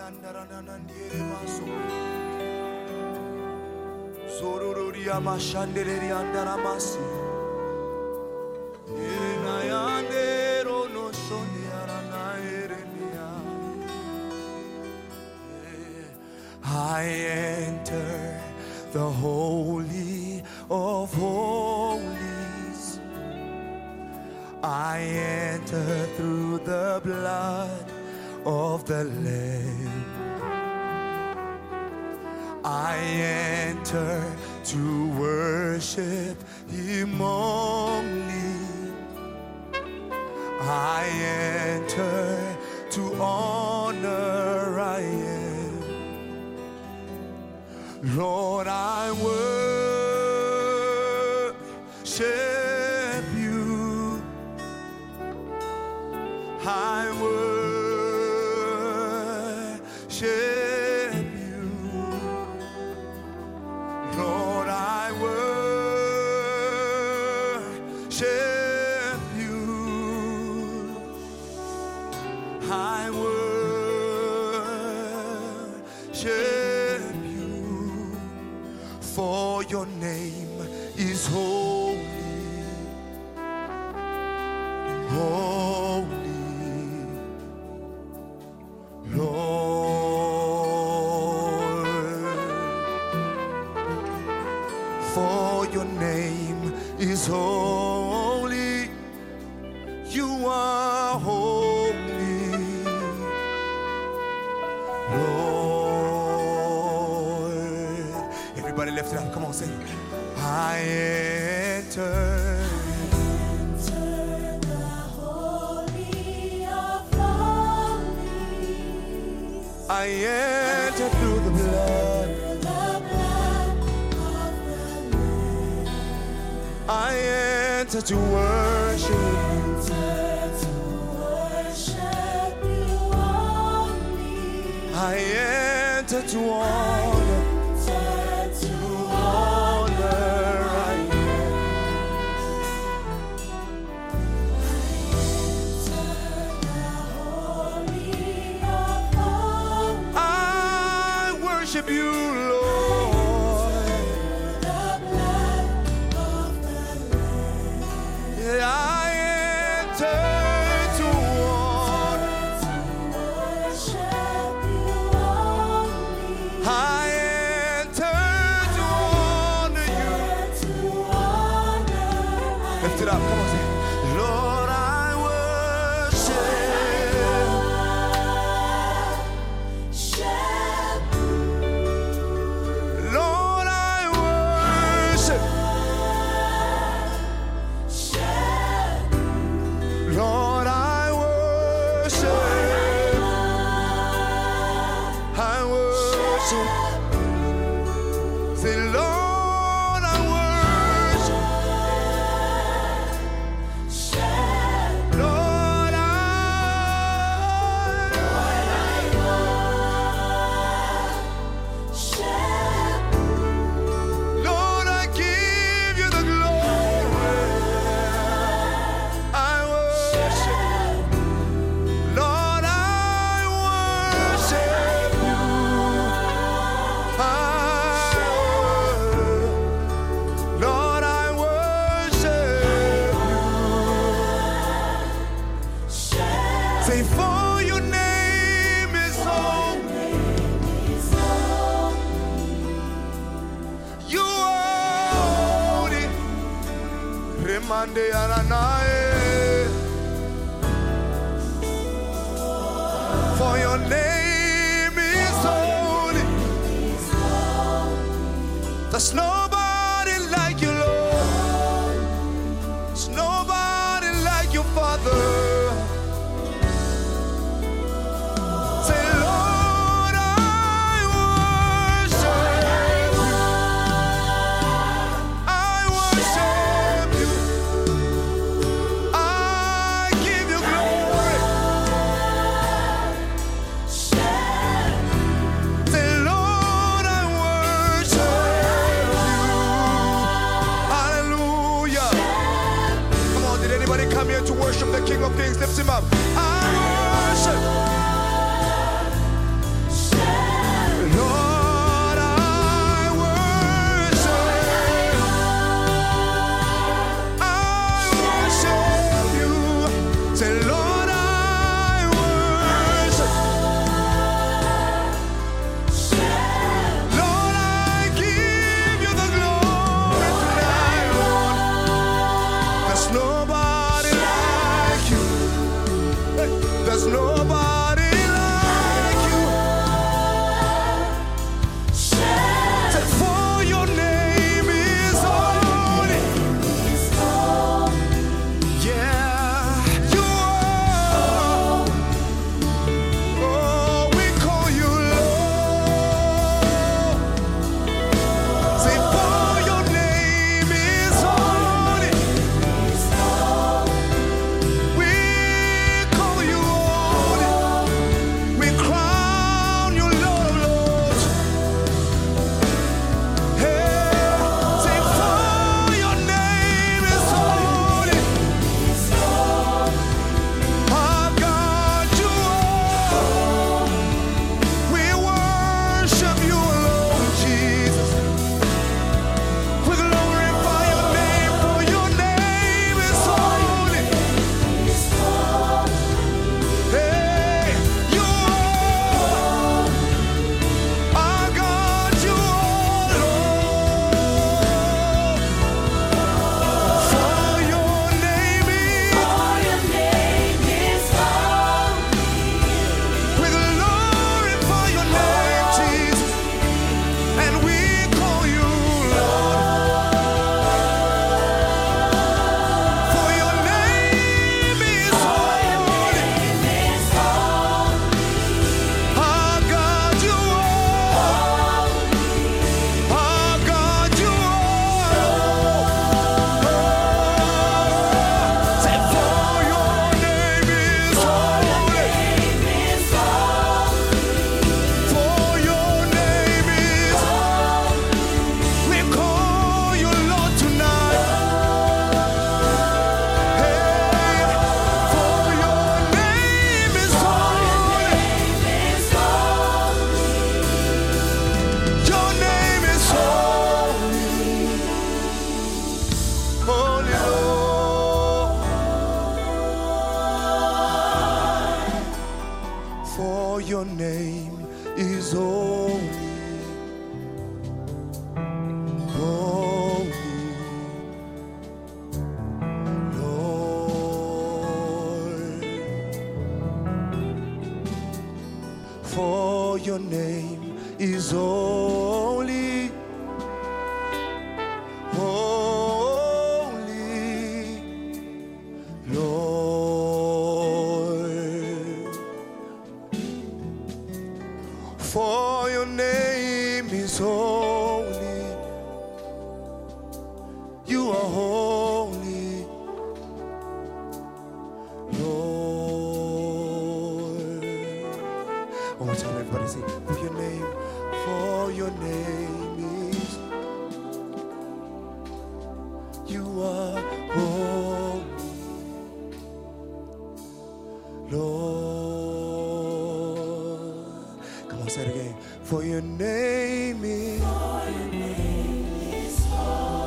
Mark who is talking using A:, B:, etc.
A: I enter the Holy of Holies. I enter through the blood of the Lamb. I enter to worship Him only. I enter to honor I am. Lord, I worship you. I worship you. Lord, I worship you. I worship you. For your name is holy, holy, Lord. For your name is holy, you are holy, Lord. Everybody lift it up, come on, sing. I enter
B: the Holy of Holies.
A: I enter through the blood. I enter to worship you. I enter to honor. Worship you, Lord. Yeah, I enter to honor. I enter to honor you. Lift it up, come on, say, Lord, I Lord, I worship. I worship. Say, Lord, I worship. Lord, I Lord, I give you the glory. I worship. Lord, I worship you. Lord, I worship you. Say, for your name is holy. You are holy. Remande Aranae. For your name is holy. There's nobody like you, Lord. There's nobody like your Father. Say, Lord, I worship you. I worship you. I give you glory. Say, Lord, I worship you. Hallelujah. Come on, did anybody come here to worship the King of Kings? Lift him up. I worship. is holy, holy, Lord. For your name is holy, holy, Lord. For your name is holy, you are holy, Lord. One more time, everybody say, for your name is, you are holy, Lord. Come on, say it again. For your name is,
B: holy.